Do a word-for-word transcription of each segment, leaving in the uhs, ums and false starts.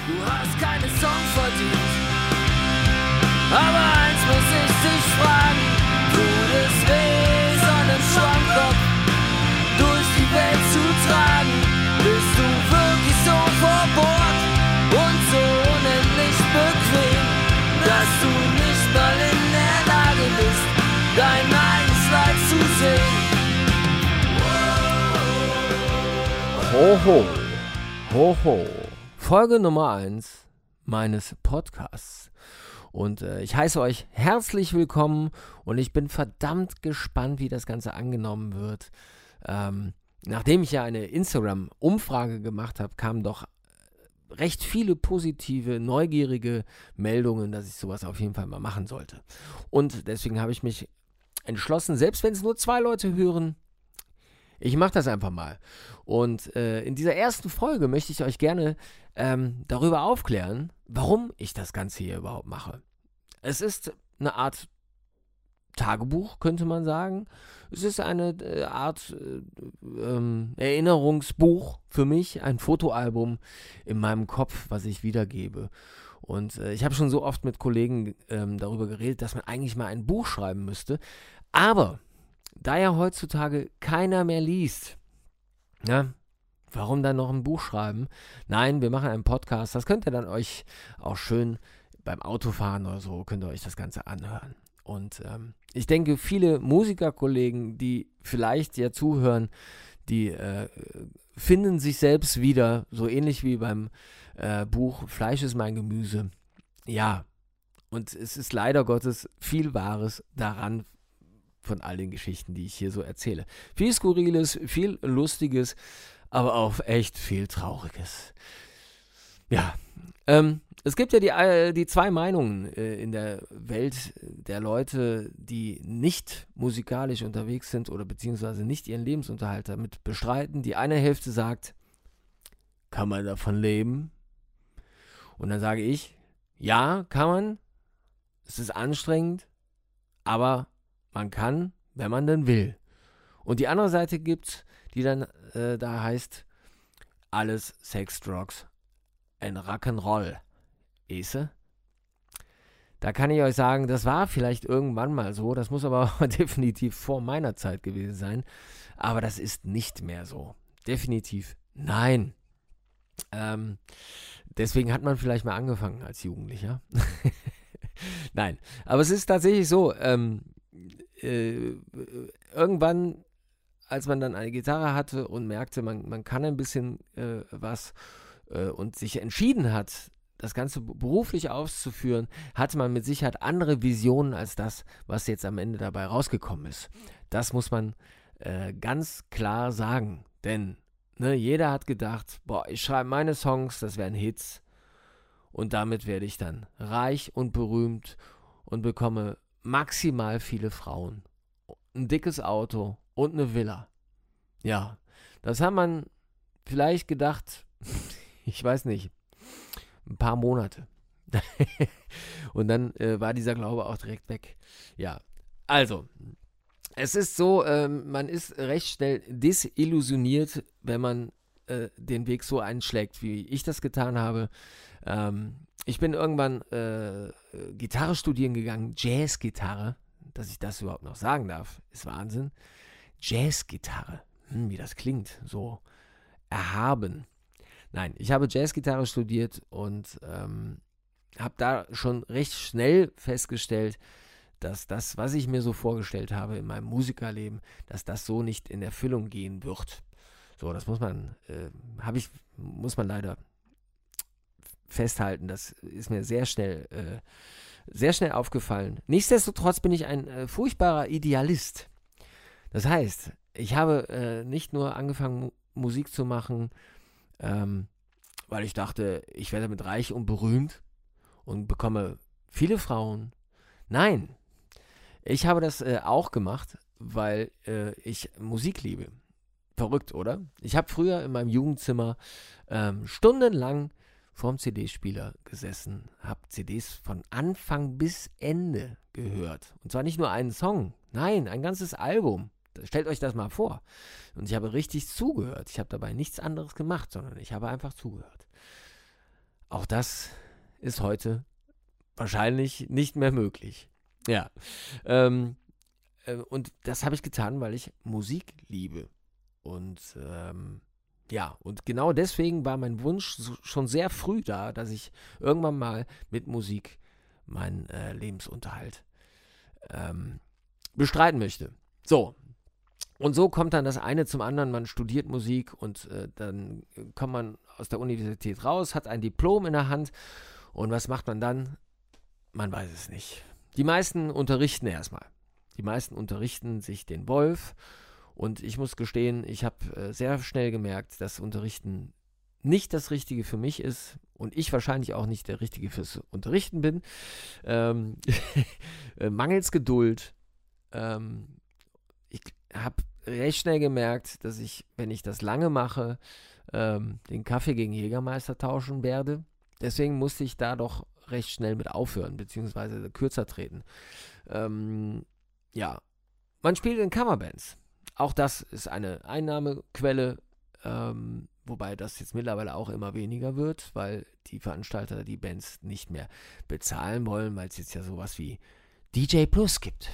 Du hast keine Song verdient. Aber eins muss ich dich fragen, tut es weh, Sonnenschwammkopf durch die Welt zu tragen? Bist du wirklich so verbohrt und so unendlich bequem, dass du nicht mal in der Lage bist, dein eigenes Leid zu sehen? Hoho, hoho, Folge Nummer eins meines Podcasts. Und äh, ich heiße euch herzlich willkommen und ich bin verdammt gespannt, wie das Ganze angenommen wird. Ähm, nachdem ich ja eine Instagram-Umfrage gemacht habe, kamen doch recht viele positive, neugierige Meldungen, dass ich sowas auf jeden Fall mal machen sollte. Und deswegen habe ich mich entschlossen, selbst wenn es nur zwei Leute hören, ich mache das einfach mal. Und äh, in dieser ersten Folge möchte ich euch gerne ähm, darüber aufklären, warum ich das Ganze hier überhaupt mache. Es ist eine Art Tagebuch, könnte man sagen. Es ist eine äh, Art äh, ähm, Erinnerungsbuch für mich, ein Fotoalbum in meinem Kopf, was ich wiedergebe. Und äh, ich habe schon so oft mit Kollegen ähm, darüber geredet, dass man eigentlich mal ein Buch schreiben müsste. Aber da ja heutzutage keiner mehr liest, ja, warum dann noch ein Buch schreiben? Nein, wir machen einen Podcast, das könnt ihr dann euch auch schön beim Autofahren oder so, könnt ihr euch das Ganze anhören. Und ähm, ich denke, viele Musikerkollegen, die vielleicht ja zuhören, die äh, finden sich selbst wieder, so ähnlich wie beim äh, Buch Fleisch ist mein Gemüse. Ja, und es ist leider Gottes viel Wahres daran, von all den Geschichten, die ich hier so erzähle. Viel Skurriles, viel Lustiges, aber auch echt viel Trauriges. Ja, ähm, es gibt ja die, äh, die zwei Meinungen äh, in der Welt der Leute, die nicht musikalisch unterwegs sind oder beziehungsweise nicht ihren Lebensunterhalt damit bestreiten. Die eine Hälfte sagt, kann man davon leben? Und dann sage ich, ja, kann man. Es ist anstrengend, aber man kann, wenn man denn will. Und die andere Seite gibt's, die dann äh, da heißt, alles Sex, Drugs and Rock'n'Roll. Ese? Da kann ich euch sagen, das war vielleicht irgendwann mal so, das muss aber definitiv vor meiner Zeit gewesen sein, aber das ist nicht mehr so. Definitiv nein. Ähm, deswegen hat man vielleicht mal angefangen als Jugendlicher. Nein, aber es ist tatsächlich so, ähm, Äh, irgendwann, als man dann eine Gitarre hatte und merkte, man, man kann ein bisschen äh, was äh, und sich entschieden hat, das Ganze beruflich auszuführen, hatte man mit Sicherheit andere Visionen als das, was jetzt am Ende dabei rausgekommen ist. Das muss man äh, ganz klar sagen, denn ne, jeder hat gedacht, boah, ich schreibe meine Songs, das wären Hits und damit werde ich dann reich und berühmt und bekomme maximal viele Frauen, ein dickes Auto und eine Villa. Ja, das hat man vielleicht gedacht, ich weiß nicht, ein paar Monate. Und dann äh, war dieser Glaube auch direkt weg. Ja, also, es ist so, ähm, man ist recht schnell desillusioniert, wenn man äh, den Weg so einschlägt, wie ich das getan habe. Ähm, Ich bin irgendwann äh, Gitarre studieren gegangen, Jazzgitarre, dass ich das überhaupt noch sagen darf, ist Wahnsinn. Jazzgitarre, hm, wie das klingt, so erhaben. Nein, ich habe Jazzgitarre studiert und ähm, habe da schon recht schnell festgestellt, dass das, was ich mir so vorgestellt habe in meinem Musikerleben, dass das so nicht in Erfüllung gehen wird. So, das muss man, äh, habe ich, muss man leider festhalten, das ist mir sehr schnell, äh, sehr schnell aufgefallen. Nichtsdestotrotz bin ich ein äh, furchtbarer Idealist. Das heißt, ich habe äh, nicht nur angefangen, Mu- Musik zu machen, ähm, weil ich dachte, ich werde damit reich und berühmt und bekomme viele Frauen. Nein, ich habe das äh, auch gemacht, weil äh, ich Musik liebe. Verrückt, oder? Ich habe früher in meinem Jugendzimmer ähm, stundenlang vorm C D-Spieler gesessen, habe C Ds von Anfang bis Ende gehört. Und zwar nicht nur einen Song, nein, ein ganzes Album. Stellt euch das mal vor. Und ich habe richtig zugehört. Ich habe dabei nichts anderes gemacht, sondern ich habe einfach zugehört. auch das ist heute wahrscheinlich nicht mehr möglich. Ja, ähm, äh, und das habe ich getan, weil ich Musik liebe. Und ähm, ja, und genau deswegen war mein Wunsch so, schon sehr früh da, dass ich irgendwann mal mit Musik meinen äh, Lebensunterhalt ähm, bestreiten möchte. So, und so kommt dann das eine zum anderen. Man studiert Musik und äh, dann kommt man aus der Universität raus, hat ein Diplom in der Hand. Und was macht man dann? Man weiß es nicht. Die meisten unterrichten erstmal. Die meisten unterrichten sich den Wolf. Und ich muss gestehen, ich habe äh, sehr schnell gemerkt, dass Unterrichten nicht das Richtige für mich ist und ich wahrscheinlich auch nicht der Richtige fürs Unterrichten bin. Ähm, mangels Geduld. Ähm, ich habe recht schnell gemerkt, dass ich, wenn ich das lange mache, ähm, den Kaffee gegen Jägermeister tauschen werde. Deswegen musste ich da doch recht schnell mit aufhören, beziehungsweise kürzer treten. Ähm, ja, man spielt in Coverbands. Auch das ist eine Einnahmequelle, ähm, wobei das jetzt mittlerweile auch immer weniger wird, weil die Veranstalter die Bands nicht mehr bezahlen wollen, weil es jetzt ja sowas wie D J Plus gibt.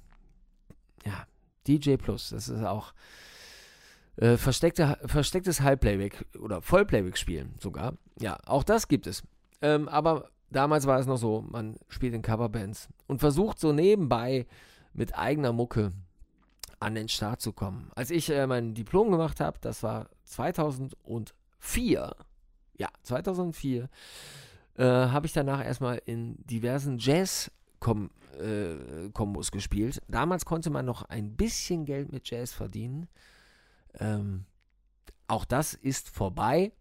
Ja, D J Plus, das ist auch äh, versteckte, verstecktes Halbplayback oder Vollplayback spielen sogar. Ja, auch das gibt es. Ähm, aber damals war es noch so, man spielt in Coverbands und versucht so nebenbei mit eigener Mucke an den Start zu kommen. Als ich äh, mein Diplom gemacht habe, das war zweitausendvier, ja, zweitausendvier, äh, habe ich danach erstmal in diversen Jazz-Kombos äh, gespielt. Damals konnte man noch ein bisschen Geld mit Jazz verdienen. Ähm, auch das ist vorbei.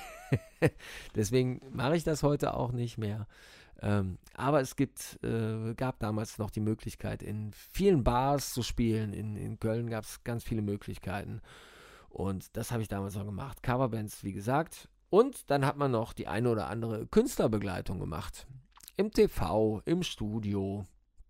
Deswegen mache ich das heute auch nicht mehr. Ähm, aber es gibt, äh, gab damals noch die Möglichkeit, in vielen Bars zu spielen. In, in Köln gab es ganz viele Möglichkeiten. Und das habe ich damals noch gemacht. Coverbands, wie gesagt. Und dann hat man noch die eine oder andere Künstlerbegleitung gemacht. Im T V, im Studio.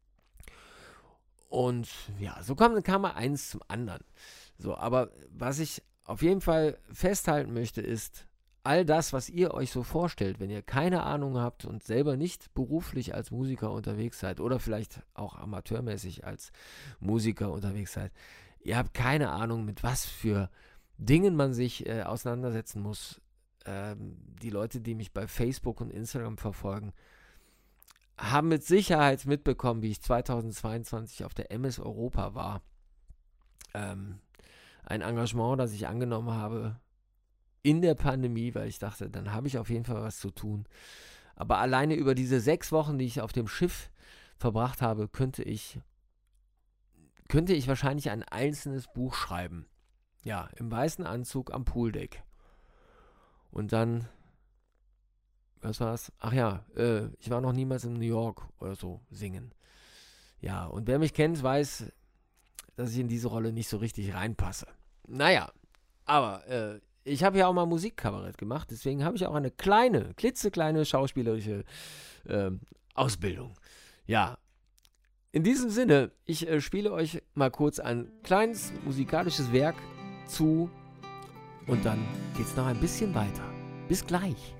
Und ja, so kam, kam mal eins zum anderen. So, aber was ich auf jeden Fall festhalten möchte, ist, all das, was ihr euch so vorstellt, wenn ihr keine Ahnung habt und selber nicht beruflich als Musiker unterwegs seid oder vielleicht auch amateurmäßig als Musiker unterwegs seid, ihr habt keine Ahnung, mit was für Dingen man sich äh, auseinandersetzen muss. Ähm, die Leute, die mich bei Facebook und Instagram verfolgen, haben mit Sicherheit mitbekommen, wie ich zweitausendzweiundzwanzig auf der M S Europa war. Ähm, ein Engagement, das ich angenommen habe in der Pandemie, weil ich dachte, dann habe ich auf jeden Fall was zu tun. Aber alleine über diese sechs Wochen, die ich auf dem Schiff verbracht habe, könnte ich, könnte ich wahrscheinlich ein einzelnes Buch schreiben. Ja, im weißen Anzug am Pooldeck. Und dann, was war's? Ach ja, äh, ich war noch niemals in New York oder so singen. Ja, und wer mich kennt, weiß, dass ich in diese Rolle nicht so richtig reinpasse. Naja, aber äh, ich habe ja auch mal Musikkabarett gemacht, deswegen habe ich auch eine kleine, klitzekleine schauspielerische äh, Ausbildung. Ja, in diesem Sinne, ich äh, spiele euch mal kurz ein kleines musikalisches Werk zu und dann geht's noch ein bisschen weiter. Bis gleich.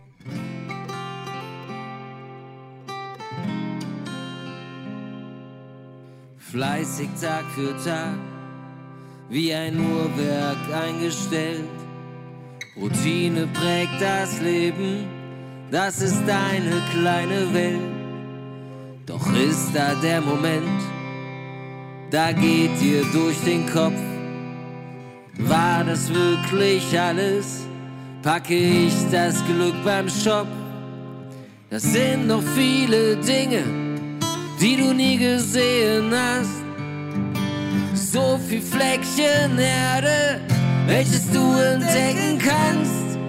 Fleißig Tag für Tag, wie ein Uhrwerk eingestellt. Routine prägt das Leben, das ist deine kleine Welt. Doch ist da der Moment, da geht dir durch den Kopf. War das wirklich alles? Packe ich das Glück beim Shop? Das sind noch viele Dinge, die du nie gesehen hast. So viel Fleckchen Erde, welches du entdecken kannst.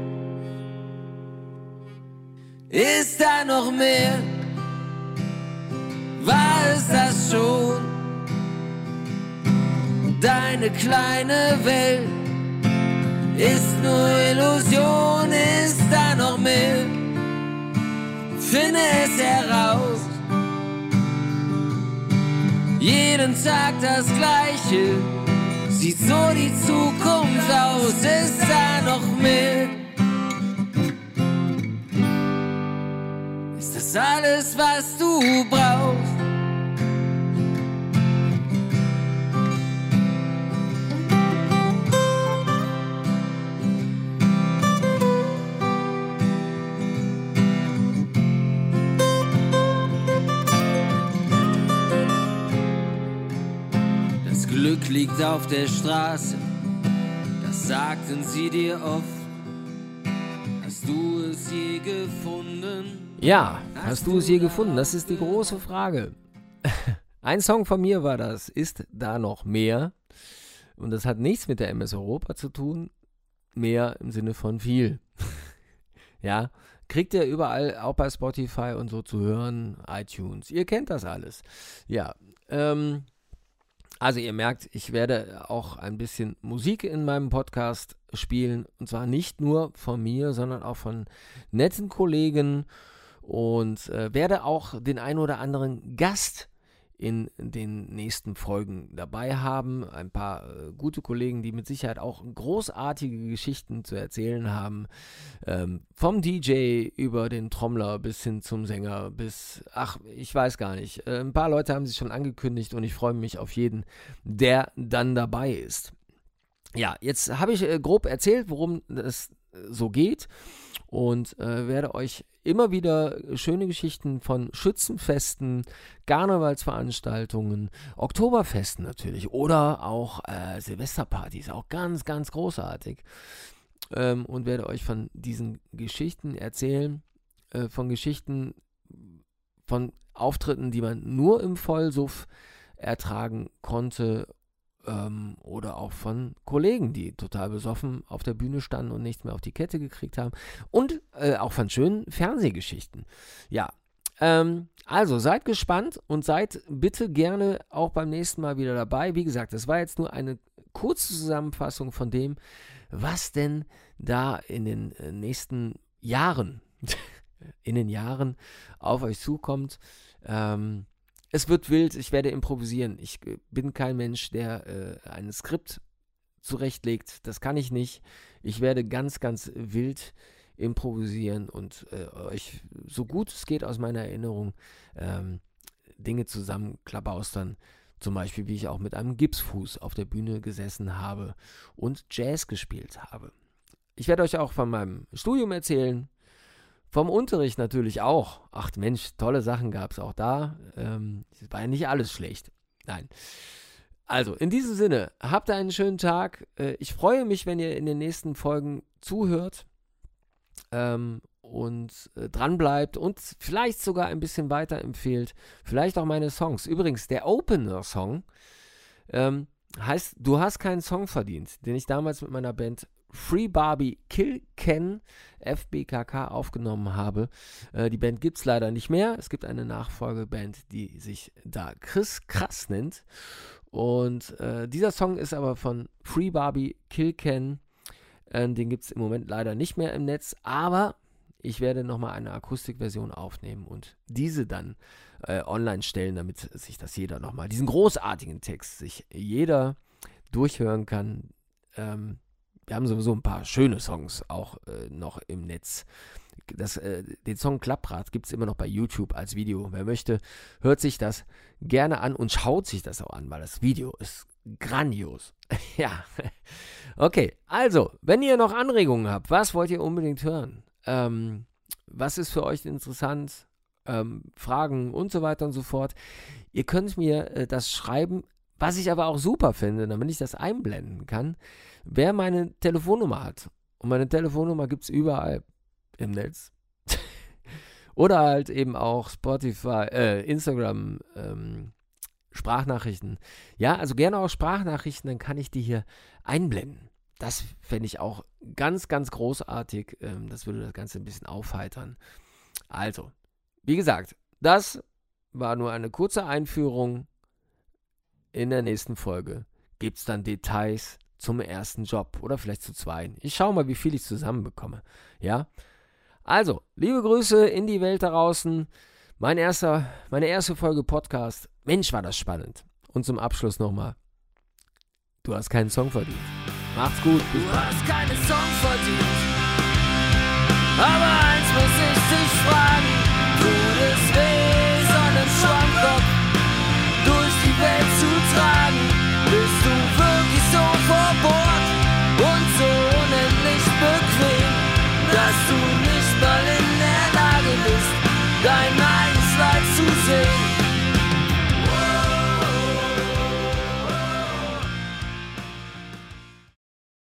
Ist da noch mehr? War es das schon? Deine kleine Welt ist nur Illusion. Ist da noch mehr? Finde es heraus. Jeden Tag das Gleiche, sieht so die Zukunft aus. Ist da noch mehr? ist alles, was du brauchst. Das Glück liegt auf der Straße, das sagten sie dir oft. Hast du es je gefunden? Ja, hast du es je gefunden? Das ist die große Frage. Ein Song von mir war das. Ist da noch mehr? Und das hat nichts mit der M S Europa zu tun. Mehr im Sinne von viel. Ja, kriegt ihr überall, auch bei Spotify und so zu hören, iTunes. Ihr kennt das alles. Ja, ähm... Also ihr merkt, ich werde auch ein bisschen Musik in meinem Podcast spielen. Und zwar nicht nur von mir, sondern auch von netten Kollegen. Und äh, werde auch den einen oder anderen Gast in den nächsten Folgen dabei haben. Ein paar äh, gute Kollegen, die mit Sicherheit auch großartige Geschichten zu erzählen haben. Ähm, vom D J über den Trommler bis hin zum Sänger bis, ach, ich weiß gar nicht. Äh, ein paar Leute haben sich schon angekündigt und ich freue mich auf jeden, der dann dabei ist. Ja, jetzt habe ich äh, grob erzählt, worum es so geht und äh, werde euch immer wieder schöne Geschichten von Schützenfesten, Karnevalsveranstaltungen, Oktoberfesten natürlich oder auch äh, Silvesterpartys, auch ganz, ganz großartig. Ähm, und werde euch von diesen Geschichten erzählen, äh, von Geschichten, von Auftritten, die man nur im Vollsuff ertragen konnte, ähm, oder auch von Kollegen, die total besoffen auf der Bühne standen und nichts mehr auf die Kette gekriegt haben und äh, auch von schönen Fernsehgeschichten. Ja, ähm, also seid gespannt und seid bitte gerne auch beim nächsten Mal wieder dabei. Wie gesagt, das war jetzt nur eine kurze Zusammenfassung von dem, was denn da in den äh, nächsten Jahren, in den Jahren auf euch zukommt. Ähm, Es wird wild, ich werde improvisieren. Ich bin kein Mensch, der äh, ein Skript zurechtlegt. Das kann ich nicht. Ich werde ganz, ganz wild improvisieren und äh, euch so gut es geht aus meiner Erinnerung ähm, Dinge zusammenklabaustern. Zum Beispiel, wie ich auch mit einem Gipsfuß auf der Bühne gesessen habe und Jazz gespielt habe. Ich werde euch auch von meinem Studium erzählen. Vom Unterricht natürlich auch. Ach Mensch, tolle Sachen gab es auch da. Ähm, war ja nicht alles schlecht. Nein. Also, in diesem Sinne, habt einen schönen Tag. Äh, ich freue mich, wenn ihr in den nächsten Folgen zuhört ähm, und äh, dranbleibt und vielleicht sogar ein bisschen weiterempfehlt. Vielleicht auch meine Songs. Übrigens, der Opener-Song ähm, heißt Du hast keinen Song verdient, den ich damals mit meiner Band Free Barbie Kill Ken F B K K aufgenommen habe. Äh, die Band gibt es leider nicht mehr. Es gibt eine Nachfolgeband, die sich da Chris Krass nennt. Und äh, dieser Song ist aber von Free Barbie Kill Ken. Äh, den gibt es im Moment leider nicht mehr im Netz. Aber ich werde nochmal eine Akustikversion aufnehmen und diese dann äh, online stellen, damit sich das jeder nochmal, diesen großartigen Text, sich jeder durchhören kann. Ähm, Wir haben sowieso ein paar schöne Songs auch äh, noch im Netz. Das, äh, den Song Klapprad gibt es immer noch bei YouTube als Video. Wer möchte, hört sich das gerne an und schaut sich das auch an, weil das Video ist grandios. Ja, okay. Also, wenn ihr noch Anregungen habt, was wollt ihr unbedingt hören? Ähm, was ist für euch interessant? Ähm, Fragen und so weiter und so fort. Ihr könnt mir äh, das schreiben. Was ich aber auch super finde, damit ich das einblenden kann, wer meine Telefonnummer hat. Und meine Telefonnummer gibt es überall im Netz. Oder halt eben auch Spotify, äh, Instagram, ähm, Sprachnachrichten. Ja, also gerne auch Sprachnachrichten, dann kann ich die hier einblenden. Das fände ich auch ganz, ganz großartig. Ähm, das würde das Ganze ein bisschen aufheitern. Also, wie gesagt, das war nur eine kurze Einführung. In der nächsten Folge gibt es dann Details zum ersten Job oder vielleicht zu zweien. Ich schaue mal, wie viel ich zusammenbekomme. Ja? Also, liebe Grüße in die Welt da draußen. Mein erster, meine erste Folge Podcast. Mensch, war das spannend. Und zum Abschluss nochmal. Du hast keinen Song verdient. Macht's gut. Du hast keine Song verdient. Aber eins muss ich dich fragen. Tut sehen.